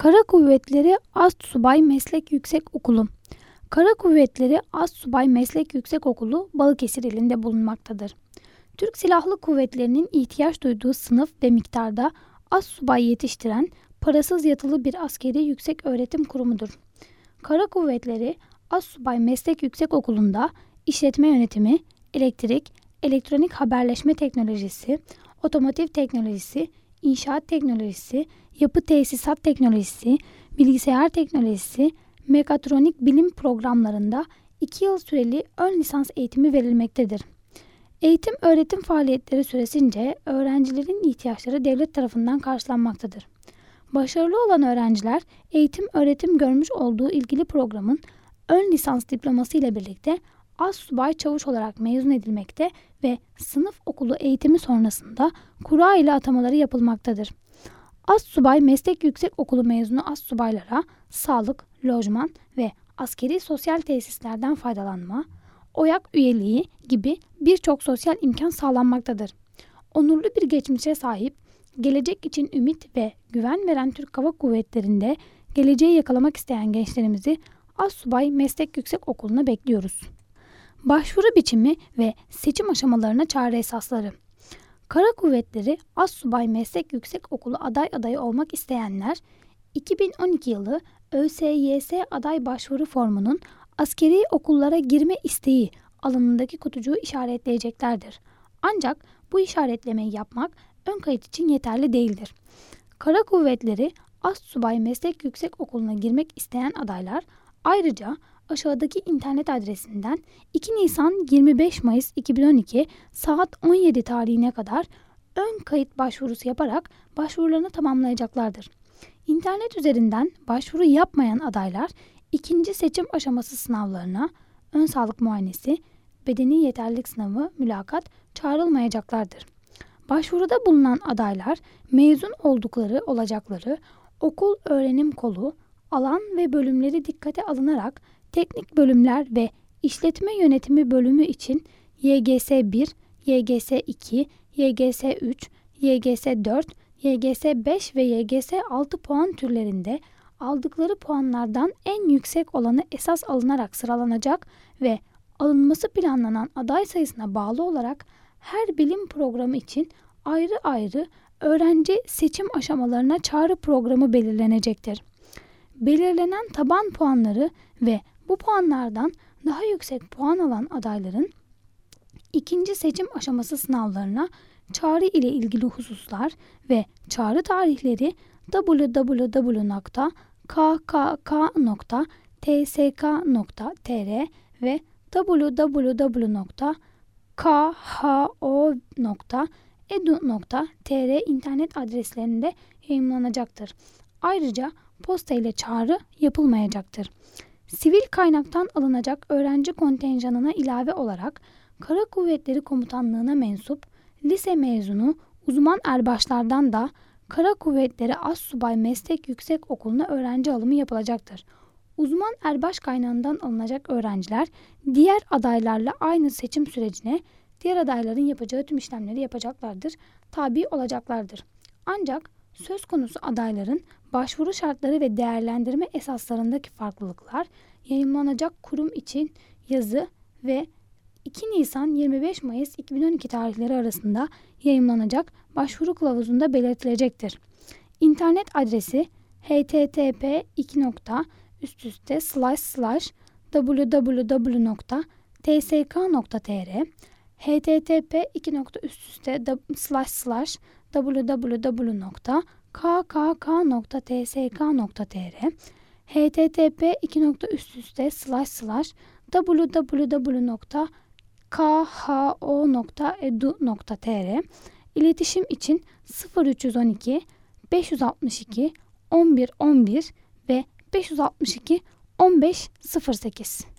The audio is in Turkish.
Kara Kuvvetleri Astsubay Meslek Yüksekokulu. Kara Kuvvetleri Astsubay Meslek Yüksekokulu Balıkesir ilinde bulunmaktadır. Türk Silahlı Kuvvetleri'nin ihtiyaç duyduğu sınıf ve miktarda astsubay yetiştiren parasız yatılı bir askeri yüksek öğretim kurumudur. Kara Kuvvetleri Astsubay Meslek Yüksekokulu'nda işletme yönetimi, elektrik, elektronik haberleşme teknolojisi, otomotiv teknolojisi, inşaat teknolojisi, yapı tesisat teknolojisi, bilgisayar teknolojisi, mekatronik bilim programlarında 2 yıl süreli ön lisans eğitimi verilmektedir. Eğitim öğretim faaliyetleri süresince öğrencilerin ihtiyaçları devlet tarafından karşılanmaktadır. Başarılı olan öğrenciler eğitim öğretim görmüş olduğu ilgili programın ön lisans diploması ile birlikte astsubay çavuş olarak mezun edilmekte ve sınıf okulu eğitimi sonrasında kura ile atamaları yapılmaktadır. Astsubay Meslek Yüksekokulu mezunu astsubaylara sağlık, lojman ve askeri sosyal tesislerden faydalanma, OYAK üyeliği gibi birçok sosyal imkan sağlanmaktadır. Onurlu bir geçmişe sahip, gelecek için ümit ve güven veren Türk Hava Kuvvetleri'nde geleceği yakalamak isteyen gençlerimizi Astsubay Meslek Yüksekokulu'na bekliyoruz. Başvuru biçimi ve seçim aşamalarına çağrı esasları. Kara Kuvvetleri Astsubay Meslek Yüksekokulu adayı olmak isteyenler 2012 yılı ÖSYS aday başvuru formunun askeri okullara girme isteği alanındaki kutucuğu işaretleyeceklerdir. Ancak bu işaretlemeyi yapmak ön kayıt için yeterli değildir. Kara Kuvvetleri Astsubay Meslek Yüksekokulu'na girmek isteyen adaylar ayrıca aşağıdaki internet adresinden 2 Nisan 25 Mayıs 2012 saat 17 tarihine kadar ön kayıt başvurusu yaparak başvurularını tamamlayacaklardır. İnternet üzerinden başvuru yapmayan adaylar ikinci seçim aşaması sınavlarına, ön sağlık muayenesi, bedeni yeterlilik sınavı, mülakat çağrılmayacaklardır. Başvuruda bulunan adaylar mezun olacakları okul öğrenim kolu, alan ve bölümleri dikkate alınarak teknik bölümler ve işletme yönetimi bölümü için YGS 1, YGS 2, YGS 3, YGS 4, YGS 5 ve YGS 6 puan türlerinde aldıkları puanlardan en yüksek olanı esas alınarak sıralanacak ve alınması planlanan aday sayısına bağlı olarak her bilim programı için ayrı ayrı öğrenci seçim aşamalarına çağrı programı belirlenecektir. Belirlenen taban puanları ve bu puanlardan daha yüksek puan alan adayların ikinci seçim aşaması sınavlarına çağrı ile ilgili hususlar ve çağrı tarihleri www.kkk.tsk.tr ve www.kho.edu.tr internet adreslerinde yayımlanacaktır. Ayrıca posta ile çağrı yapılmayacaktır. Sivil kaynaktan alınacak öğrenci kontenjanına ilave olarak Kara Kuvvetleri Komutanlığı'na mensup lise mezunu uzman erbaşlardan da Kara Kuvvetleri Astsubay Meslek Yüksekokulu'na öğrenci alımı yapılacaktır. Uzman erbaş kaynağından alınacak öğrenciler diğer adaylarla aynı seçim sürecine diğer adayların yapacağı tüm işlemleri yapacaklardır, tabi olacaklardır. Ancak söz konusu adayların başvuru şartları ve değerlendirme esaslarındaki farklılıklar yayımlanacak kurum için yazı ve 2 Nisan 25 Mayıs 2012 tarihleri arasında yayımlanacak başvuru kılavuzunda belirtilecektir. İnternet adresi http://www.tsk.tr http://www.kkk.tsk.tr http://www.kho.edu.tr İletişim için 0312 562 11 11 ve 562 15 08